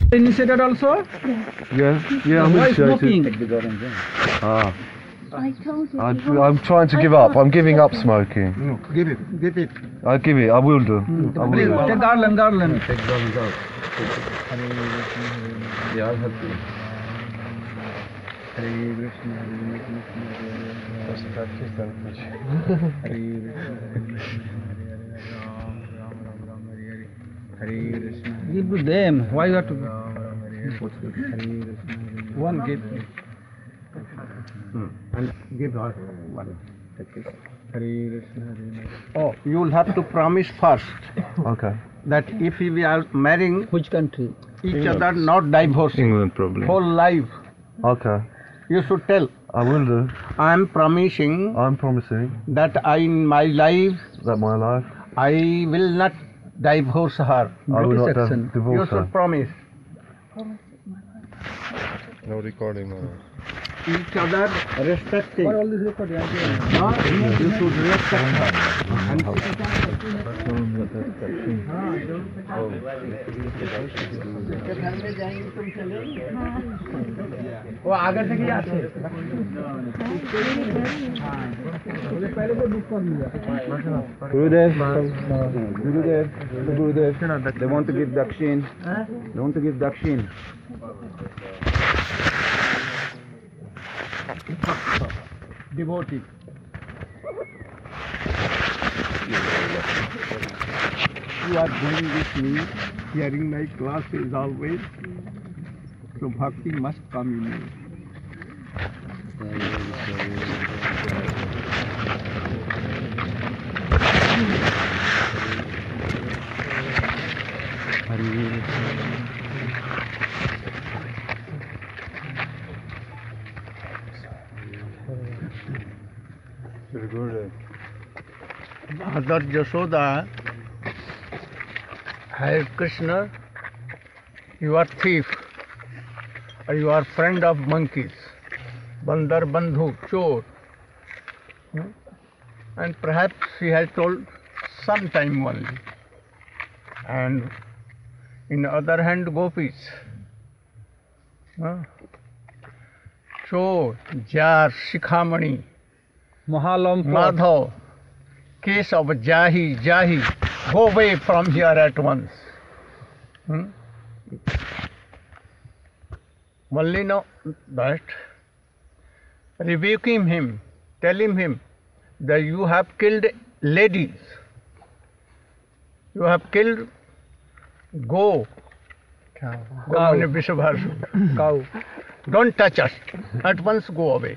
Initiated also? Yeah, I'm Why initiated. smoking? Ah, I told you. I'm trying to give up. I'm giving up smoking. No, give it. I give it. I will do. I will Please, do. take garland. Take garlands out. Yeah, I'll help you. Give to them. Why you have to? One give. And give her one. Oh, you'll have to promise first Okay. that if we are marrying Which country? each other, not divorcing, England probably. whole life, Okay. you should tell, I will do. I am promising I'm promising that in my life, that my life, I will not divorce her. I will not section. You divorce her. should promise No recording. each other respecting. For all this record, yeah. You should respect her. And वो आगे से क्या है? पहले को book कर लिया. Gurudev, they want to give dakshin. They want to give dakshin. devotee. You are going with me, hearing my classes always, so bhakti must come in you. Mother Jashoda, Hare Krishna, you are thief, or you are friend of monkeys, Bandar Bandhu, Chor. And perhaps she has told some time only. And in the other hand, gopis, Chor, Jar, Shikhamani, Mahalam Madhav, case of Jahi, go away from here at once. Only know that, rebuking him, telling him that you have killed ladies, you have killed go, cow. Don't touch us, at once go away.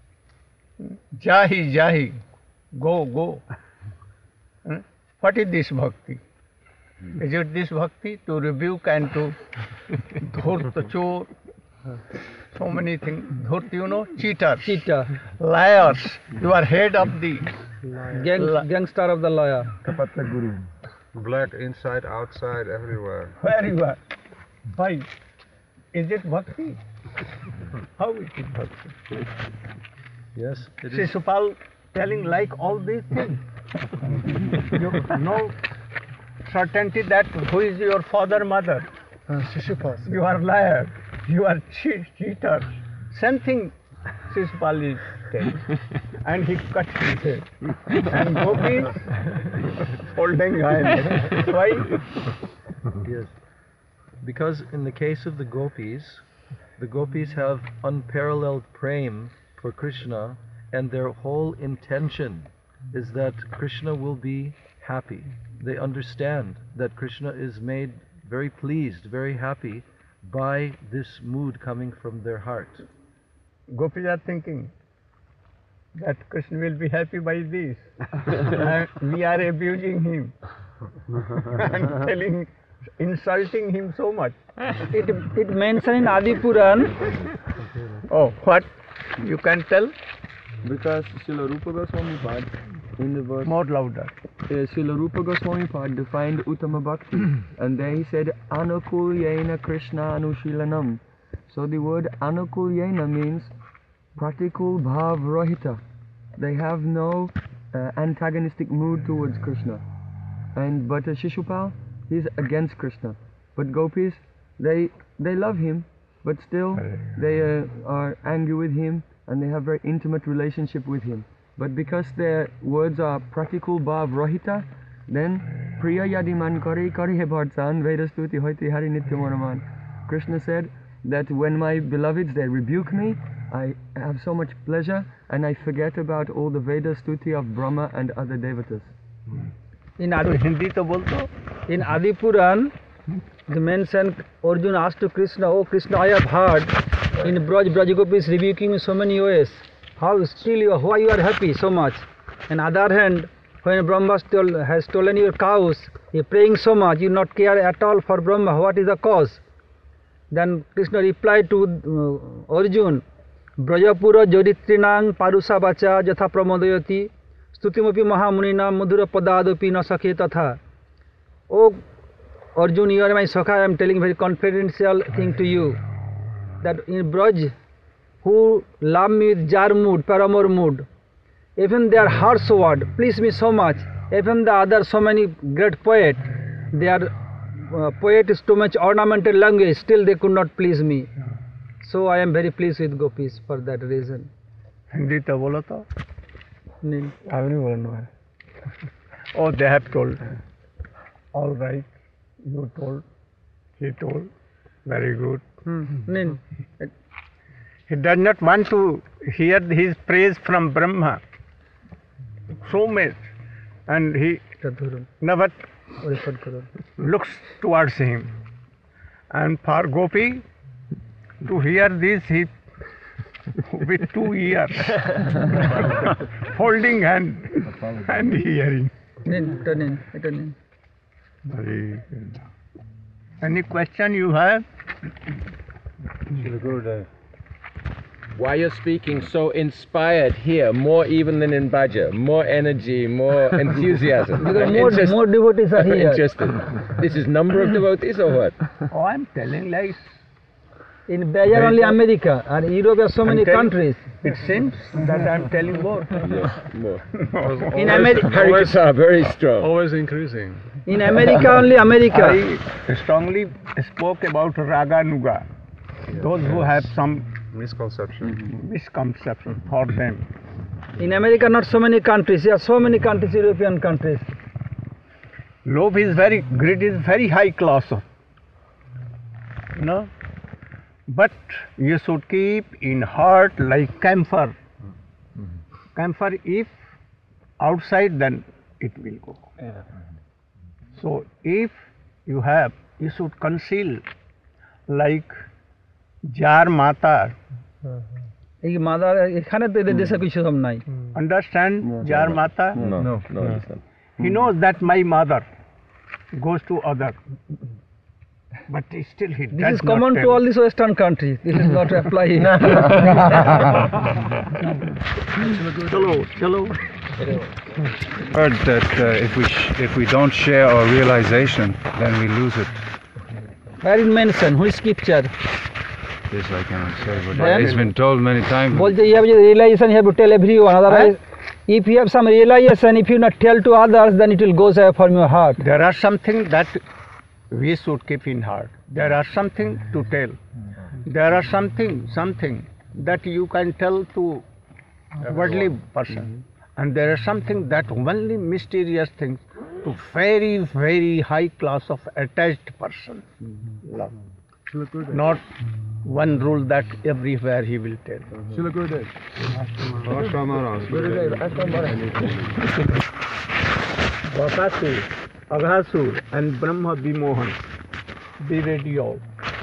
Jahi, go. What is this bhakti? Is it this bhakti to rebuke and to dhurta, chor, so many things? Dhurt, you know, cheater, liars. You are head of the gangster of the lawyer. Kapatla Guru. Black inside, outside, everywhere. Where you are? Why? Is it bhakti? How is it bhakti? Yes, it is. Shishupal telling like all these things. You know certainty that who is your father, mother. Shishupal. You are liar. You are cheater. Same thing Shishupal is telling. And he cut his head. And Gopi holding hand. Why? Yes. Because in the case of the gopis have unparalleled prem for Krishna, and their whole intention is that Krishna will be happy. They understand that Krishna is made very pleased, very happy by this mood coming from their heart. Gopis are thinking that Krishna will be happy by this. And we are abusing him and insulting him so much. It mentioned in Adi Puran. Oh, what? You can tell? Because Srila Rupa Goswami Pad in the verse More louder. Srila Rupa Goswami Pad defined Uttama Bhakti, and there he said Anukulyena Krishna Anushilanam. So the word Anukulyena means pratikul bhav rohita. They have no antagonistic mood towards Krishna. But Shishupal, he's against Krishna. But gopis, they love him, but still they are angry with him, and they have very intimate relationship with him. But because their words are practical bhav rahita, then priya yadiman kare kare he bhartan vedastuti hoiti hari nityamanaman. Krishna said that when my beloveds, they rebuke me, I have so much pleasure and I forget about all the Veda stuti of Brahma and other devatas. In Adi Puran, the mention Arjuna asked to Krishna, "Oh Krishna, I have heard in Braj Gopis rebuking me so many ways. How still why you are happy so much? And other hand, when Brahma has stolen your cows, you are praying so much, you not care at all for Brahma. What is the cause?" Then Krishna replied to Arjuna, "Brajapura Joditrinang Parusa Bacha Jatha Pramodayati Stutimapi Mahamunina Mudura Padadopi na Sakhe Tatha." Oh Arjuna, you are my Sakha, I am telling very confidential thing to you, that in Braj, who love me with jar mood, paramor mood, even their harsh word please me so much, even the other so many great poet, their poet is too much ornamental language, still they could not please me. So I am very pleased with gopis for that reason. Hindi तो बोलो तो नहीं अब नहीं बोलना है. Oh, they have told. All right, you told, he told, very good. नहीं He does not want to hear his praise from Brahma so much, and he never looks towards him. And for Gopi to hear this, he with 2 ears holding hand and hearing. Very good. Any question you have? Why you're speaking so inspired here, more even than in Bhaja, more energy, more enthusiasm. Because more devotees are here. Interested. This is number of devotees or what? Oh, I'm telling like In Bayer only America, and Europe there are so many countries. it seems that I'm telling more. Yes, more. In America, Numbers are very strong. Always increasing. in America only America. I strongly spoke about Raga Nuga. Those who have some Misconception. misconception for them. In America not so many countries, there are so many countries, European countries. Love is very, greed is very high class of, but you should keep in heart like camphor. Camphor, if outside, then it will go. So if you have, you should conceal like jar mata. এই mother এখানে তো এদের দেশে কিছু সব নাই। Understand jar mata? No, understand. He knows that my mother goes to other, but still he This does is not common to tell. all these Western countries. This is not applying. Chalo. Heard that if we don't share our realization, then we lose it. Where is mentioned? Which scripture? This I cannot say, but Where? it's been told many times. বলছে you have the realization, you have to tell everyone. Otherwise, if you have some realization, if you not tell to others, then it will go away from your heart. There are something that we should keep in heart. There are something to tell. There are something that you can tell to worldly person. And there are something that only mysterious things to very, very high class of attached person. Love. Not one rule that everywhere he will tell. Bakasur, Aghasur and Brahma Vimohan. Be ready all.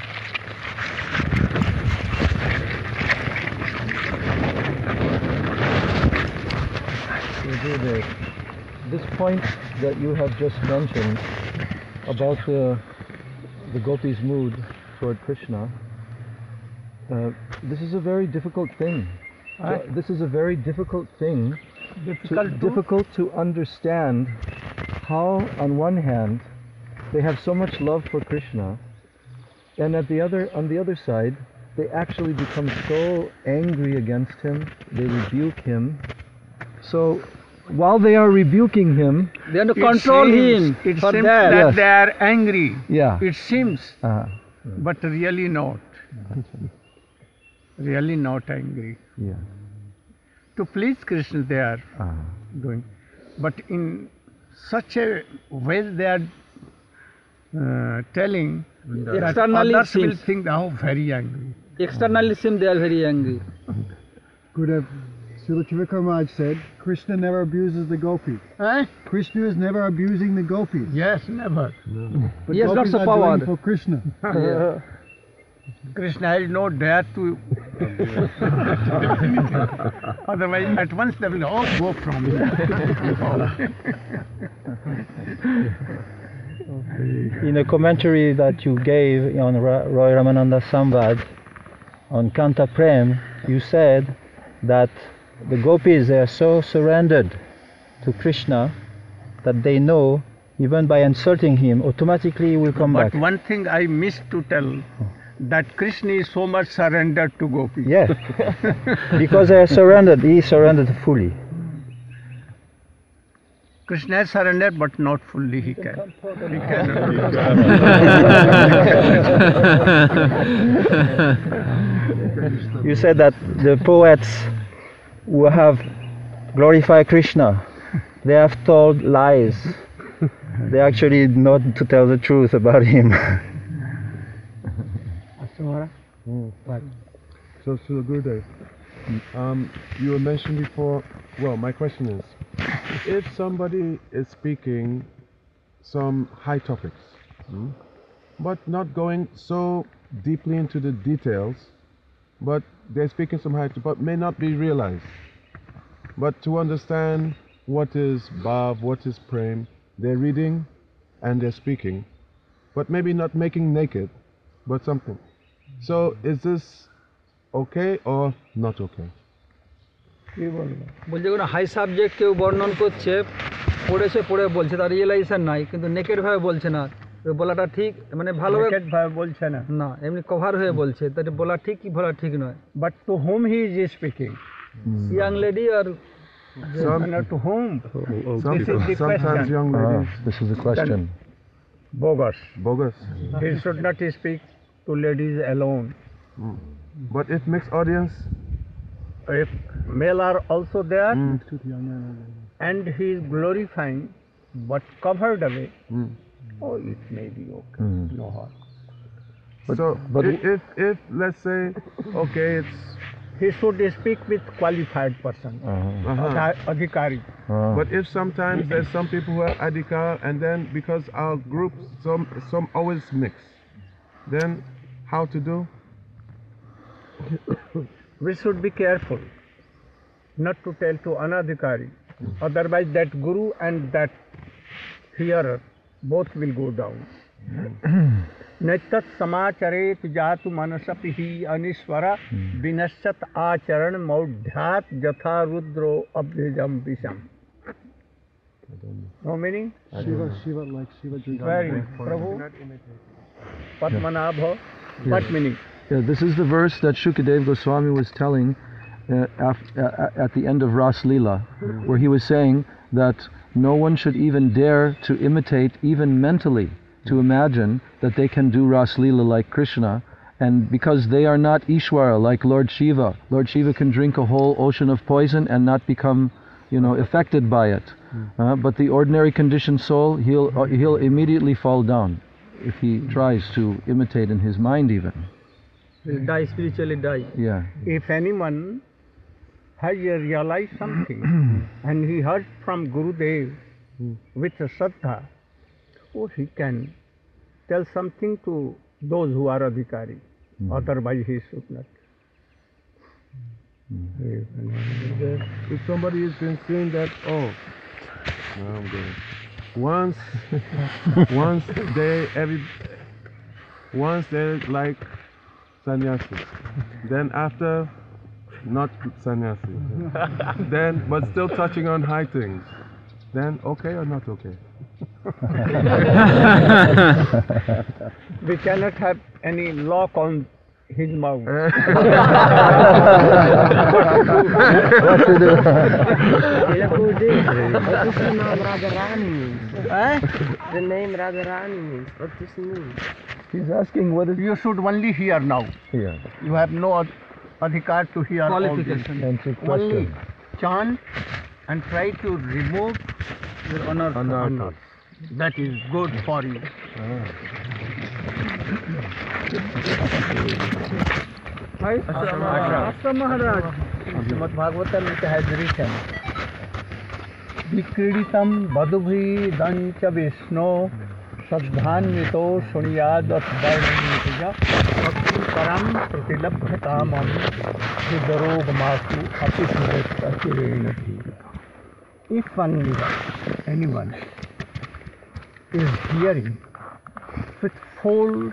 This point that you have just mentioned about the gopis' mood toward Krishna, this is a very difficult thing. This is a very difficult thing. Difficult to understand how, on one hand, they have so much love for Krishna, and on the other side, they actually become so angry against him. They rebuke him. So, while they are rebuking him, They have to control him. It For seems that. that Yes. they are angry. yeah, It seems. but really not. Really not angry. Yeah. To please Krishna they are doing. But in such a way they are telling that Externally others will seems- think, oh, very angry. Externally seem they are very angry. Gurudev, Srila Trivikram Maharaj said, Krishna never abuses the gopis. Eh? Krishna is never abusing the gopis. Yes, never. But He has gopis lots of are doing power. for Krishna. Krishna has no dare to. Otherwise, at once they will all go from him. In a commentary that you gave on Roy Ramananda Samvad on Kanta Prem, you said that the gopis, they are so surrendered to Krishna that they know, even by insulting him, automatically he will come But back. one thing I missed to tell, that Krishna is so much surrendered to gopis. Yes, because they are surrendered, he is surrendered fully. Krishna has surrendered, but not fully he can. He cannot. You said that the poets who have glorified Krishna, they have told lies. They actually not to tell the truth about him. So, Srila Gurudev, you were mentioned before, well, my question is, if somebody is speaking some high topics, but not going so deeply into the details, but they're speaking some high, but may not be realized, but to understand what is bhav, what is prem, they're reading and they're speaking, but maybe not making naked, but something. So is this okay or not okay? বলছে কোনো high subject কেউ বর্ণন করছে পড়েছে পড়ে বলছে তার realisation নাই কিন্তু নেকের ভাবে বলছে না তো বলাটা ঠিক মানে ভালোভাবে Naked ভাবে বলছে না। না এমনি কভার হয়ে বলছে তাহলে বলা ঠিক কি বলা ঠিক নয় But to whom he is speaking? Young lady আর To whom? This is the Sometimes question. young ladies. This is the question. Bogus. Bogus. He should not speak to ladies alone. But if mixed audience, If male are also there and he is glorifying but covered away, oh, it may be okay. No harm. but if let's say, okay, it's He should speak with qualified person, adhikari. but if sometimes there's some people who are adhikar, and then because our groups some always mix, then how to do? We should be careful not to tell to anadhikari. Otherwise that guru and that hearer both will go down. Naitat samacharet jatu manasapihi aniswara vinashat acharan maudhyat jatha rudro abhijam visham. No meaning? Shiva, like Shiva drinking. Very. Prabhu, Padmanabha, what meaning? Yeah, this is the verse that Shukadev Goswami was telling at the end of Ras Leela, where he was saying that no one should even dare to imitate, even mentally, to imagine that they can do Ras Leela like Krishna, and because they are not Ishwara like Lord Shiva can drink a whole ocean of poison and not become, affected by it. But the ordinary conditioned soul, he'll immediately fall down if he tries to imitate in his mind even. die spiritually die Yeah. If anyone has realized something and he heard from Gurudev with Shraddha, he can tell something to those who are adhikari. Otherwise he should not. If somebody has been saying that, no, I'm good. Once they like sannyasi, then after not sannyasi, then but still touching on high things, then okay or not okay? We cannot have any lock on his mouth. What to do? What does the name Radharani mean? The name Radharani means, what does it mean? He's asking whether you should only hear now. Yeah. You have no adhikar to hear all this. Answer Only question. chant and try to remove your honor. That is good for you. Ashram Maharaj. Srimad Bhagavatam it has written Vikriditam Badubhi Dancha Vishnu Sadhanvito Sunyad Varnamita Bhakti Param Pratilabhyatamam Hidarogamasu Apisudetachirenati. If anyone is hearing with full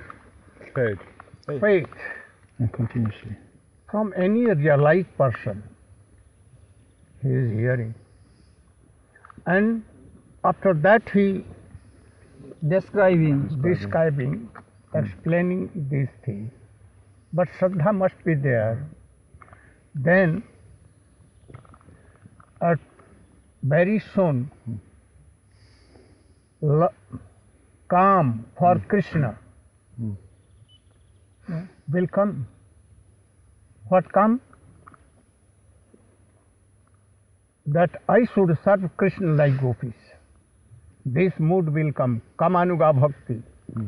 faith And continuously. from any realized person, he is hearing. And after that he Describing. explaining these things. But Shraddha must be there. Then, very soon, calm for Krishna will come. What come? That I should serve Krishna like gopis. This mood will come. Kamanuga bhakti.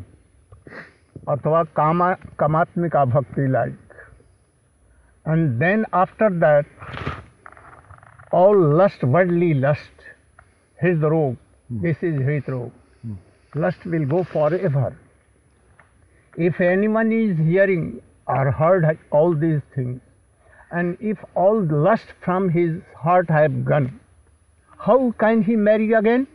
Athva kamatmika bhakti like. And then after that, all lust, worldly lust, his robe, this is his robe. Lust will go forever. If anyone is hearing or heard all these things, and if all lust from his heart have gone, how can he marry again?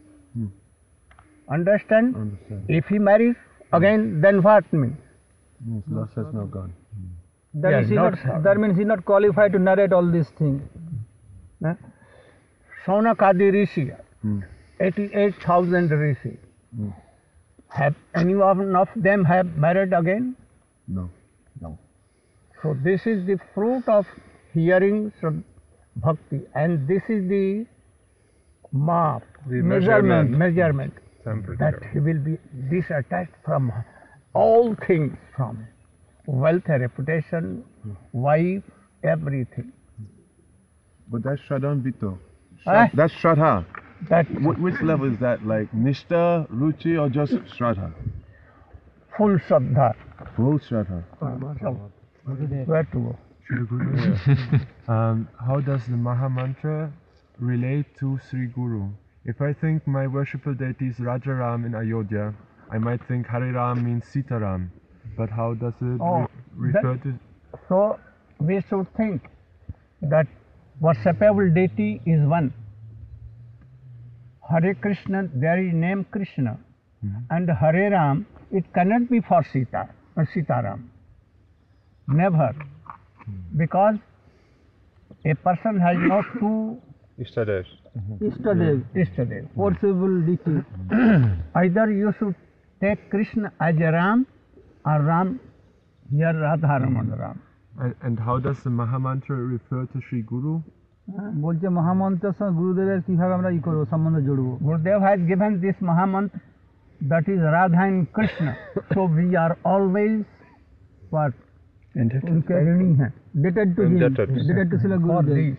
Understand? If he marries again, then what means? Lust has now gone. That means he's not qualified to narrate all these things. Saunakadi Rishi, 88,000 Rishi. Have any one of them have married again? No. So this is the fruit of hearing bhakti, and this is the mark, measurement that he will be disattached from all things, from wealth, reputation, wife, everything. But that's Shraddha That's Shraddha. Which level is that? Like Nishta, Ruchi, or just Shraddha? Full Shraddha. Full Shraddha. Where to go? How does the Maha Mantra relate to Sri Guru? If I think my worshipful deity is Rajaram in Ayodhya, I might think Hare Ram means Sitaram. But how does it refer to? So we should think that worshipable deity is one. Hare Krishna, there is name Krishna, and Hare Ram, it cannot be for Sita or Sitaram. Never. Because a person has not two Ishtadev. Forcible deity. Either you should take Krishna as a Ram, or Ram here Radha Ramana Ram. And how does the Maha Mantra refer to Sri Guru? বলছে মহামন্ত্রের সঙ্গে গুরুদেবের কিভাবে আমরা করব সম্বন্ধ জড়ব Gurudev has given this Mahamantra, that is Radha and Krishna. So we are always what? Indebted to him. Indebted to Srila Gurudev.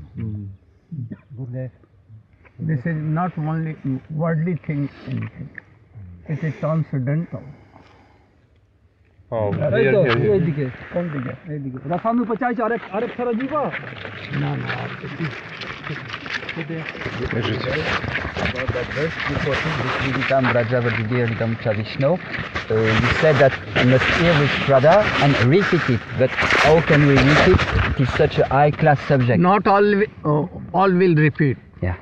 This is not only worldly thing, it is transcendental. এইদিকে কোন দিকে এইদিকে রাসামি পচাইছে আরেক ছাড়া জীব না About that verse, Vikriditam Brajavadidiritam Chavishno, you said that you must hear with Shraddha and repeat it, but how can we repeat? It is such a high class subject. Not all will repeat. Yeah.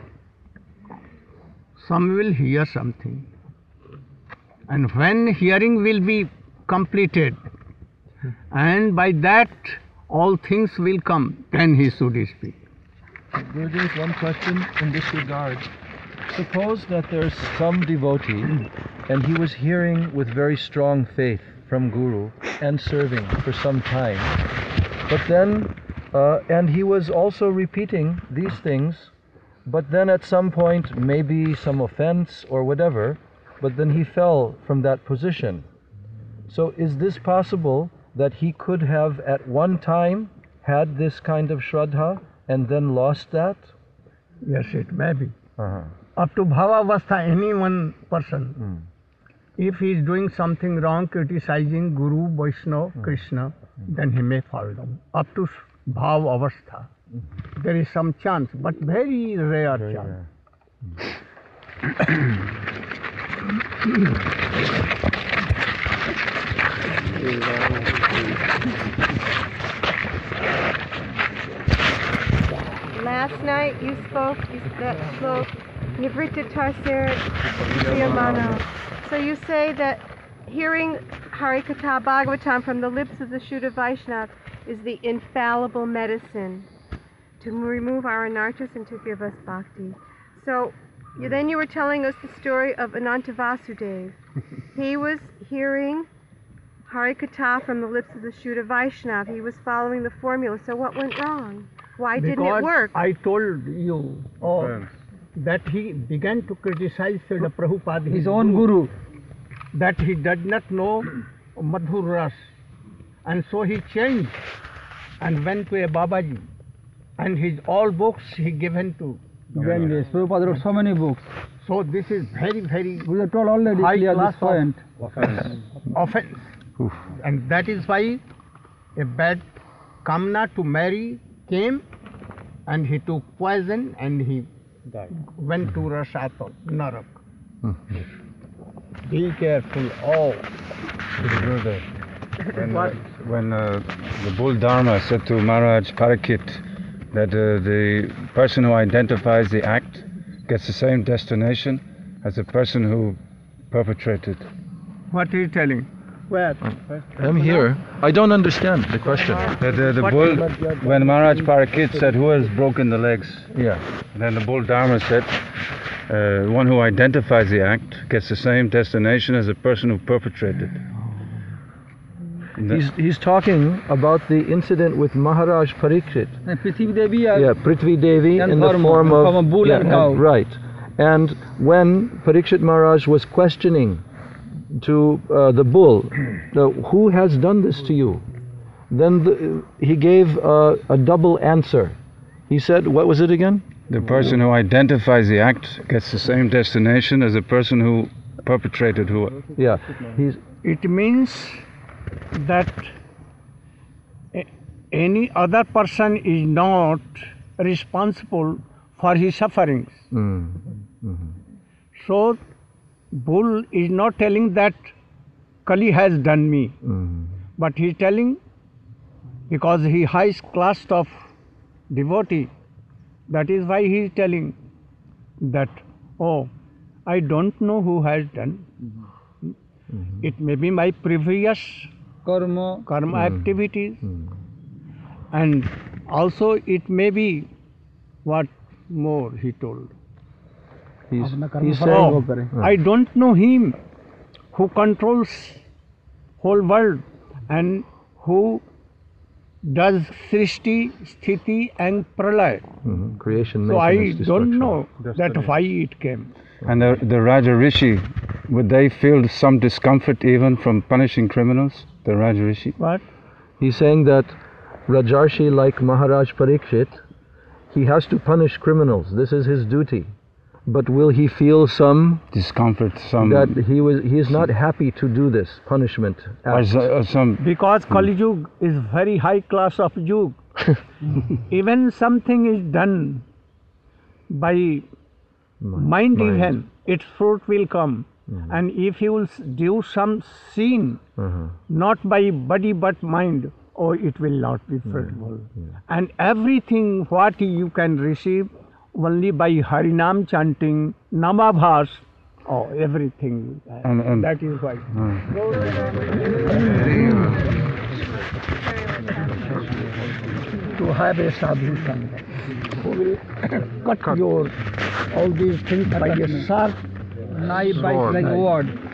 Some will hear something. And when hearing will be completed, and by that all things will come, then he should speak. There's one question in this regard. Suppose that there's some devotee and he was hearing with very strong faith from Guru and serving for some time, but then and he was also repeating these things, but then at some point maybe some offense or whatever, but then he fell from that position. So is this possible that he could have at one time had this kind of Shraddha and then lost that? Yes, it may be. Up to Bhavavastha, any one person, if he is doing something wrong, criticizing Guru, Vaishnava, Krishna, then he may fall down. Up to Bhavavastha, there is some chance, but very rare chance. Last night you spoke that sloka, Nivritta Tarsir Priyamano. So you say that hearing Harikatha Bhagavatam from the lips of the Shuddha Vaishnava is the infallible medicine to remove our anarthas and to give us bhakti. So then you were telling us the story of Ananta Vasudev. He was hearing Harikatha from the lips of the Shuddha Vaishnava. He was following the formula. So what went wrong? Why didn't it work? I told you that he began to criticize Srila Prabhupada, his own guru, that he did not know Madhur Ras. And so he changed and went to a Babaji. And his all books he given to. Yes, Prabhupada wrote so many books. So this is very, very we have told already high clear class this point. offense. And that is why a bad Kamna to marry came, and he took poison and he went to Rasata, Narak. Be careful. When the Bull Dharma said to Maharaj Parakit that the person who identifies the act gets the same destination as the person who perpetrated. What are you telling? Where? I'm here. I don't understand the question. The bull, when Maharaj Parakit said, who has broken the legs? Yeah. Then the Bull Dharma said, one who identifies the act gets the same destination as the person who perpetrated. He's talking about the incident with Maharaj Parikshit. Prithvi Devi. Prithvi Devi in the form of a bull and cow. Right. And when Parikshit Maharaj was questioning to the bull, who has done this to you? Then he gave a double answer. He said, what was it again? The person who identifies the act gets the same destination as the person who perpetrated who. Yeah. It means that any other person is not responsible for his sufferings. So Bull is not telling that Kali has done me, but he is telling, because he highest class of devotee, that is why he is telling that, I don't know who has done. It may be my previous karma activities, and also it may be what more he told. He's saying, I don't know him who controls whole world and who does Srishti, Sthiti and Pralay. Creation, so I maintenance, don't destruction. know that why it came. And the Raja Rishi, would they feel some discomfort even from punishing criminals, the Raja Rishi? What? He's saying that Rajarshi, like Maharaj Parikshit, he has to punish criminals. This is his duty. But will he feel some discomfort? That he is not happy to do this punishment. Because Kali Yuga is very high class of Yuga. Even something is done by mind even, its fruit will come. And if you will do some sin, not by body but mind, it will not be fruitful. And everything what you can receive only by Harinam chanting, Namabhas, everything. And that is why. To have a sadhu sangha who will cut your all these things by a sharp knife, like a word.